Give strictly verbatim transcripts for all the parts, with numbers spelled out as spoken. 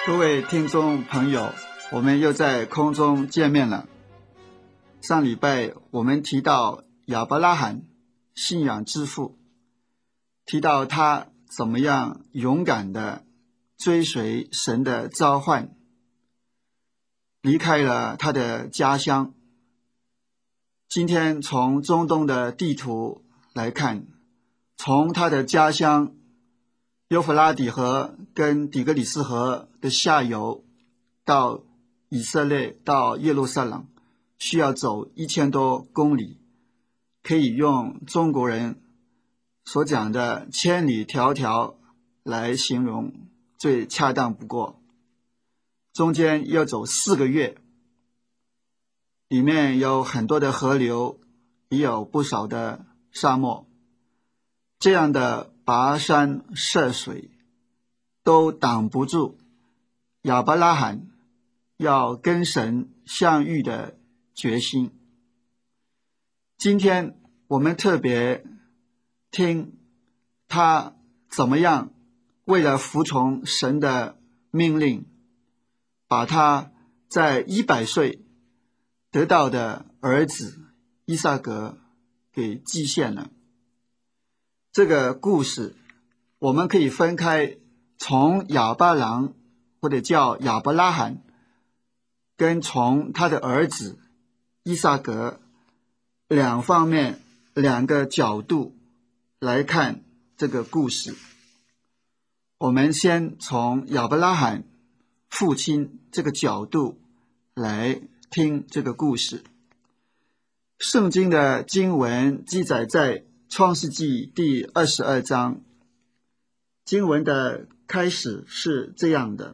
各位听众朋友，我们又在空中见面了。上礼拜我们提到亚伯拉罕，信仰之父，提到他怎么样勇敢地追随神的召唤，离开了他的家乡。今天从中东的地图来看，从他的家乡幼弗拉底河跟底格里斯河的下游到以色列，到耶路撒冷，需要走一千多公里，可以用中国人所讲的千里迢迢来形容最恰当不过。中间要走四个月，里面有很多的河流，也有不少的沙漠，这样的跋山涉水都挡不住亚伯拉罕要跟神相遇的决心。今天我们特别听他怎么样为了服从神的命令，把他在一百岁得到的儿子以撒格给祭献了。这个故事我们可以分开，从亚伯郎或者叫亚伯拉罕，跟从他的儿子以撒格两方面两个角度来看这个故事。我们先从亚伯拉罕父亲这个角度来听这个故事。圣经的经文记载在创世纪第二十二章，经文的开始是这样的：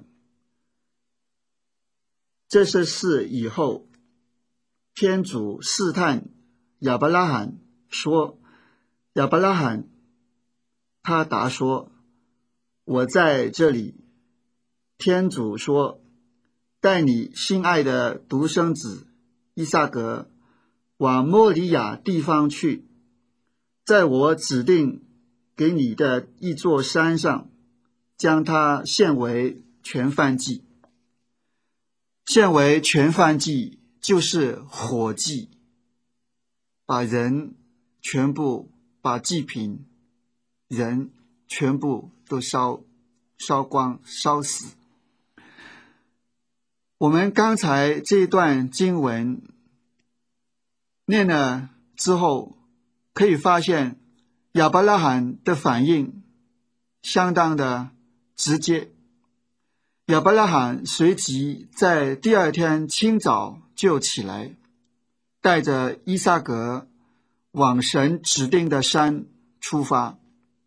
这些事以后，天主试探亚伯拉罕说，亚伯拉罕，他答说，我在这里。天主说，带你心爱的独生子以撒格往摩利亚地方去，在我指定给你的一座山上，将它献为全燔祭。献为全燔祭就是火祭，把人全部把祭品人全部都烧烧光烧死。我们刚才这一段经文念了之后，可以发现亚伯拉罕的反应相当的直接。亚伯拉罕随即在第二天清早就起来，带着以撒格往神指定的山出发。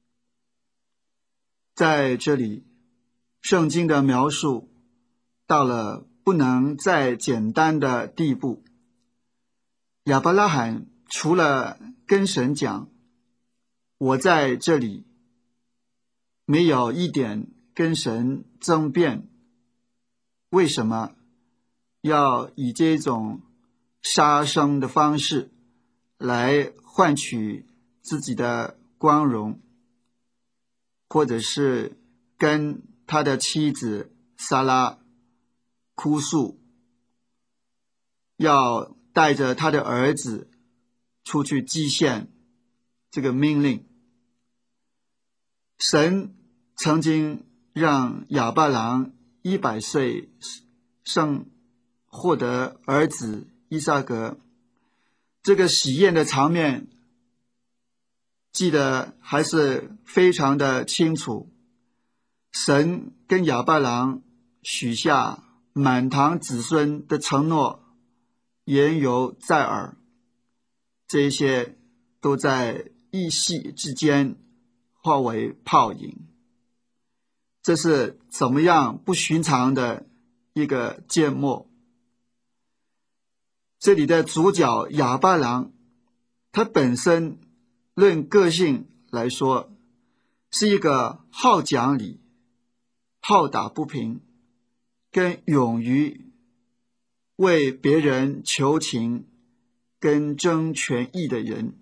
在这里，圣经的描述到了不能再简单的地步。亚伯拉罕除了跟神讲我在这里，没有一点跟神争辩为什么要以这种杀生的方式来换取自己的光荣，或者是跟他的妻子撒拉哭诉，要带着他的儿子出去祭献这个命令。神曾经让亚伯郎一百岁生获得儿子以撒格，这个喜宴的场面记得还是非常的清楚。神跟亚伯郎许下满堂子孙的承诺，言犹在耳，这一些都在一夕之间化为泡影。这是怎么样不寻常的一个缄默。这里的主角亚伯郎，他本身论个性来说，是一个好讲理、好打不平，跟勇于为别人求情跟争权益的人。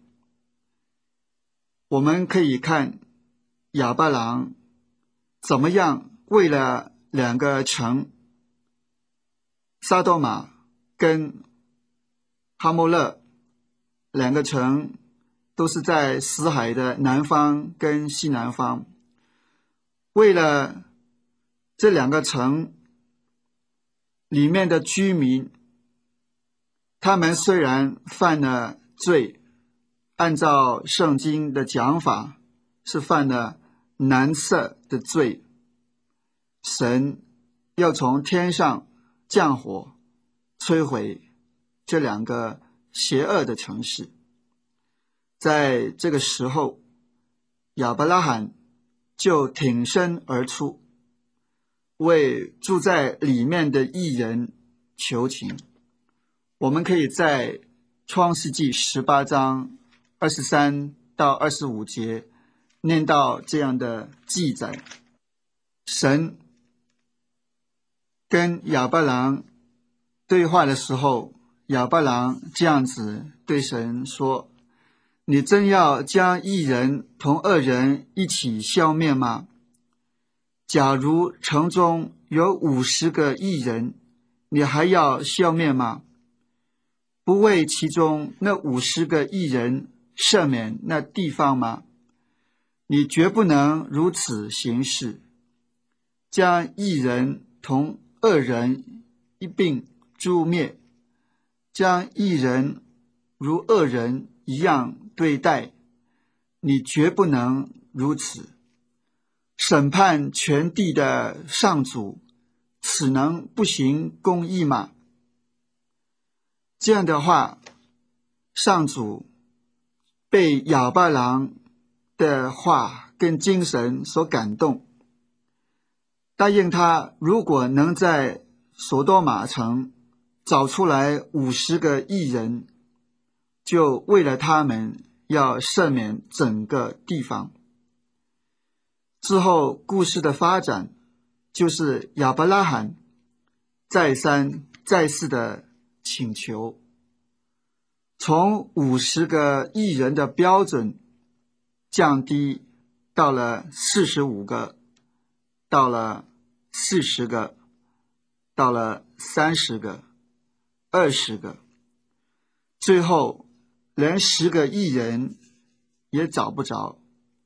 我们可以看亚伯郎怎么样为了两个城，撒多玛跟哈摩勒两个城都是在死海的南方跟西南方。为了这两个城里面的居民，他们虽然犯了罪，按照圣经的讲法是犯了男色的罪，神要从天上降火摧毁这两个邪恶的城市。在这个时候，亚伯拉罕就挺身而出，为住在里面的义人求情。我们可以在创世纪十八章二十三到二十五节念到这样的记载：神跟亚伯兰对话的时候，亚伯兰这样子对神说：你真要将义人同恶人一起消灭吗？假如城中有五十个义人，你还要消灭吗？不为其中那五十个义人赦免那地方吗？你绝不能如此行事，将义人同恶人一并诛灭，将义人如恶人一样对待，你绝不能如此。审判全地的上主，此能不行公义吗？这样的话，上主被亚伯兰的话跟精神所感动，答应他，如果能在索多玛城找出来五十个义人，就为了他们要赦免整个地方。之后故事的发展，就是亚伯拉罕再三再四的请求，从五十个义人的标准降低到了四十五个，到了四十个，到了三十个，二十个，最后连十个义人也找不着。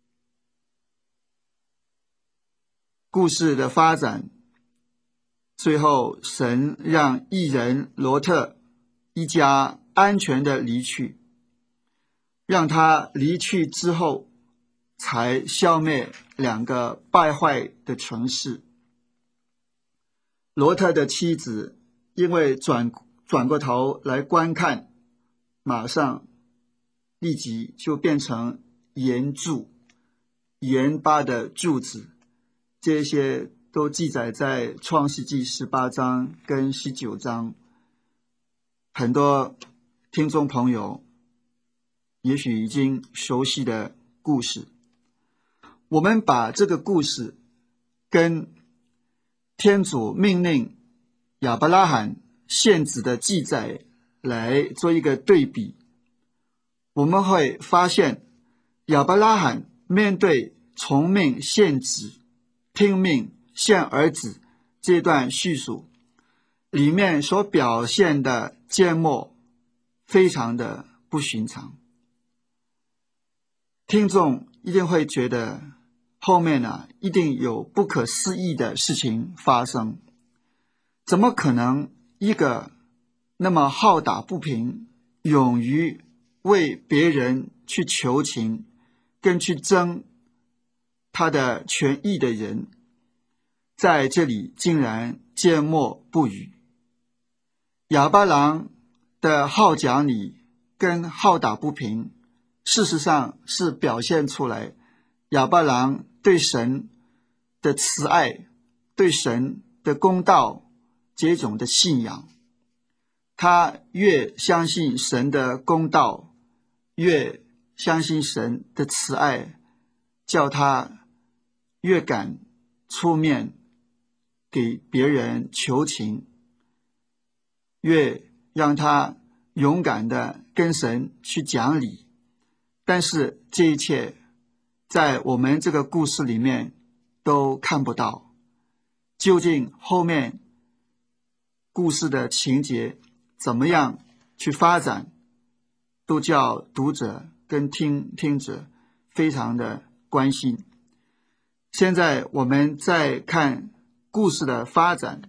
故事的发展，最后神让义人罗特一家安全的离去，让他离去之后，才消灭两个败坏的城市。罗特的妻子因为转转过头来观看，马上立即就变成盐柱，盐巴的柱子。这些都记载在创世纪十八章跟十九章，很多听众朋友也许已经熟悉的故事。我们把这个故事跟天主命令亚伯拉罕献子的记载来做一个对比，我们会发现亚伯拉罕面对从命献子、听命献儿子这段叙述里面所表现的缄默非常的不寻常。听众一定会觉得后面呢，一定有不可思议的事情发生。怎么可能一个那么好打不平、勇于为别人去求情跟去争他的权益的人，在这里竟然缄默不语？亚伯兰的好讲理跟好打不平，事实上是表现出来亚伯兰对神的慈爱，对神的公道这种的信仰。他越相信神的公道，越相信神的慈爱，叫他越敢出面给别人求情，越让他勇敢的跟神去讲理。但是这一切在我们这个故事里面都看不到。 究竟后面故事的情节怎么样去发展，都叫读者跟听听者非常的关心。现在我们再看故事的发展，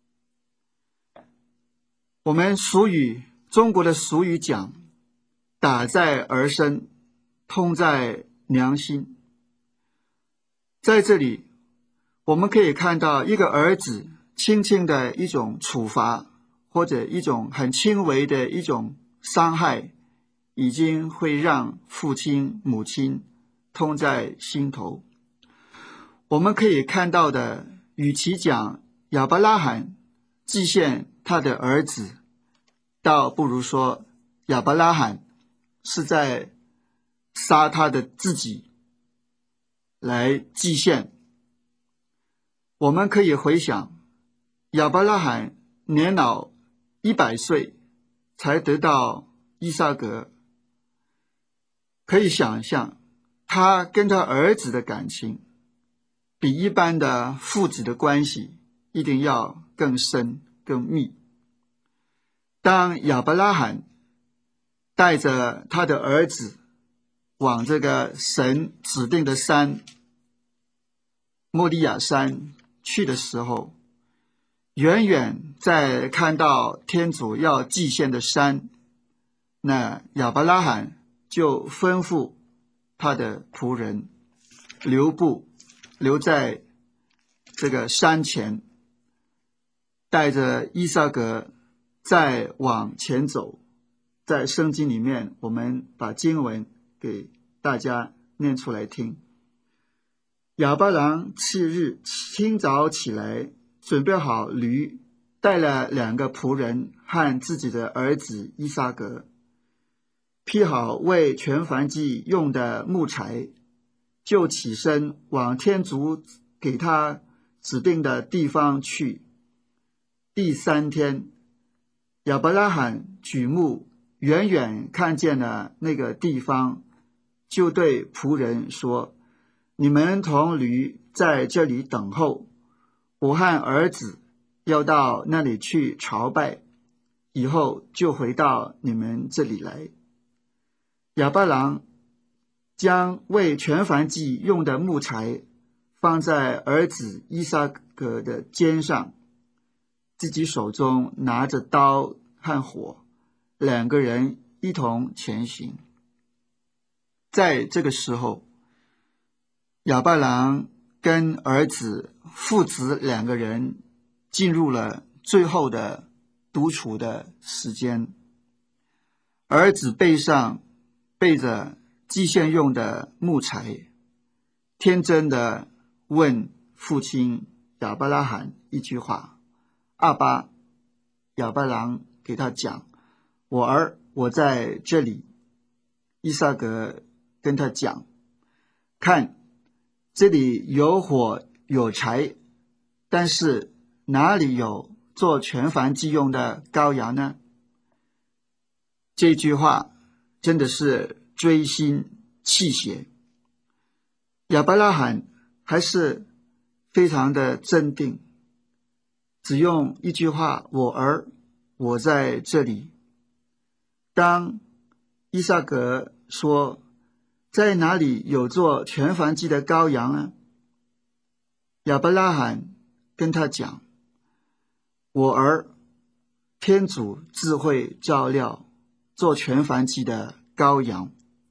我们俗语，中国的俗语讲，打在儿身，痛在娘心。在这里我们可以看到一个儿子轻轻的一种处罚，或者一种很轻微的一种伤害，已经会让父亲母亲痛在心头。我们可以看到的，与其讲亚伯拉罕祭献他的儿子，倒不如说亚伯拉罕是在杀他的自己来祭献。我们可以回想，亚伯拉罕年老一百岁才得到伊撒格，可以想象他跟他儿子的感情比一般的父子的关系一定要更深更密。当亚伯拉罕带着他的儿子往这个神指定的山莫利亚山去的时候，远远在看到天主要祭献的山，那亚伯拉罕就吩咐他的仆人留步，留在这个山前，带着伊撒格再往前走。在圣经里面，我们把经文给大家念出来听。亚伯郎次日清早起来，准备好驴，带了两个仆人和自己的儿子伊撒格，劈好为全燔祭用的木材，就起身往天主给他指定的地方去。第三天，亚伯拉罕举目远远看见了那个地方，就对仆人说，你们同驴在这里等候，我和儿子要到那里去朝拜，以后就回到你们这里来。亚伯郎将为全燔祭用的木材放在儿子伊撒格的肩上，自己手中拿着刀和火，两个人一同前行。在这个时候，亚伯郎跟儿子父子两个人进入了最后的独处的时间。儿子背上背着祭献用的木材，天真的问父亲亚伯拉罕一句话，阿爸。亚伯郎给他讲，我儿，我在这里。伊撒格跟他讲，看，这里有火有柴，但是哪里有做全燔祭用的羔羊呢？这句话真的是锥心泣血。亚伯拉罕还是非常的镇定，只用一句话，我儿，我在这里。当伊撒格说，在哪里有做全燔祭的羔羊呢？亚伯拉罕跟他讲，我儿，天主自会照料做全燔祭的羔羊。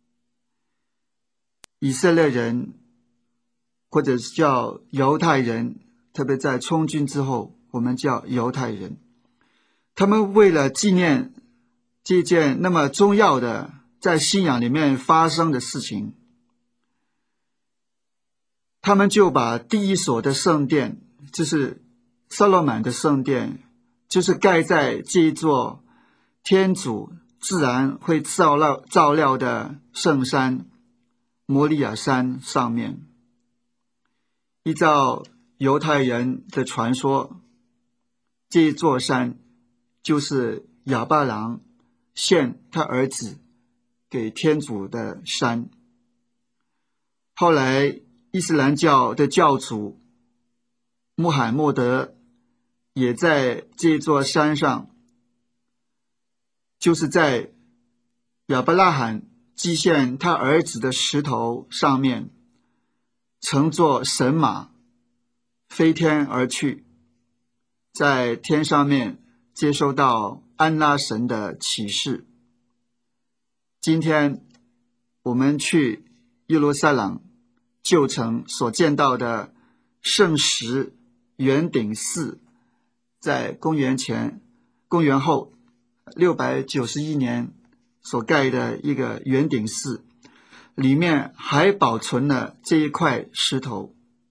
以色列人或者是叫犹太人，特别在充军之后，我们叫犹太人，他们为了纪念这件那么重要的在信仰里面发生的事情，他们就把第一所的圣殿，就是撒罗满的圣殿，就是盖在这一座天主自然会照料照料的圣山摩利亚山上面。依照犹太人的传说，这一座山就是亚伯郎献他儿子给天主的山。后来伊斯兰教的教主穆罕默德也在这座山上，就是在亚伯拉罕祭献他儿子的石头上面，乘坐神马飞天而去，在天上面接收到安拉神的启示。今天我们去耶路撒冷旧城所见到的圣石圆顶寺，在公元前公元后六百九十一年所盖的一个圆顶寺，里面还保存了这一块石头。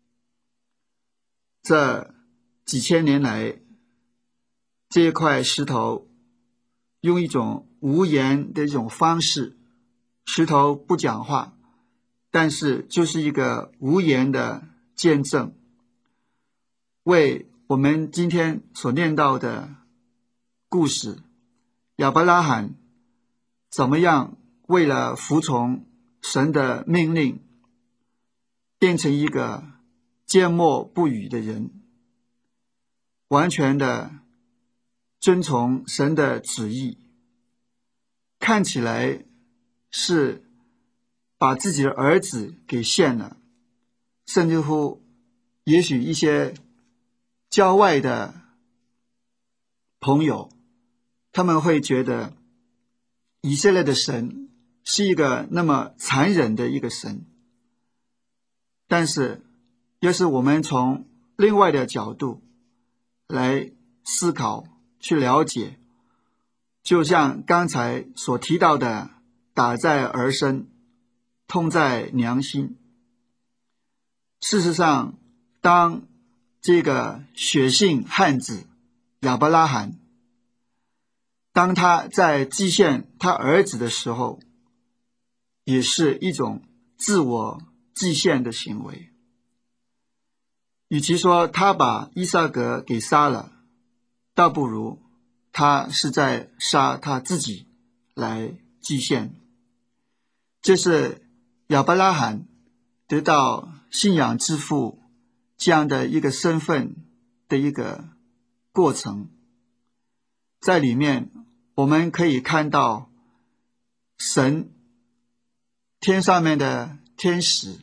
这几千年来，这一块石头用一种无言的一种方式，石头不讲话，但是就是一个无言的见证，为我们今天所念到的故事，亚伯拉罕怎么样为了服从神的命令，变成一个缄默不语的人，完全的遵从神的旨意，看起来是把自己的儿子给献了，甚至乎也许一些郊外的朋友，他们会觉得以色列的神是一个那么残忍的一个神。但是要是我们从另外的角度来思考去了解，就像刚才所提到的，打在儿身，痛在娘心。事实上，当这个血性汉子亚伯拉罕，当他在祭献他儿子的时候，也是一种自我祭献的行为。与其说他把伊撒格给杀了，倒不如他是在杀他自己来祭献。这是亚伯拉罕得到信仰之父这样的一个身份的一个过程。在里面我们可以看到神天上面的天使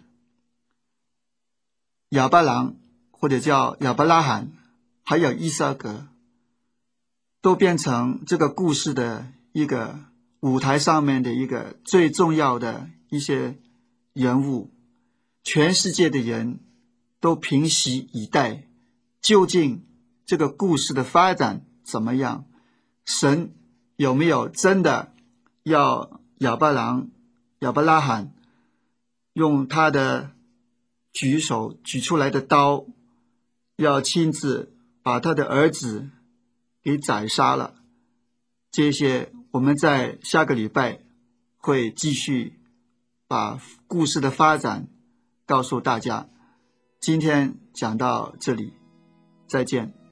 亚伯郎，或者叫亚伯拉罕，还有伊撒格，都变成这个故事的一个舞台上面的一个最重要的一些人物。全世界的人都屏息以待，究竟这个故事的发展怎么样？神有没有真的要亚伯郎、亚伯拉罕用他的举手举出来的刀，要亲自把他的儿子给宰杀了？这些我们在下个礼拜会继续把故事的发展告诉大家。今天讲到这里，再见。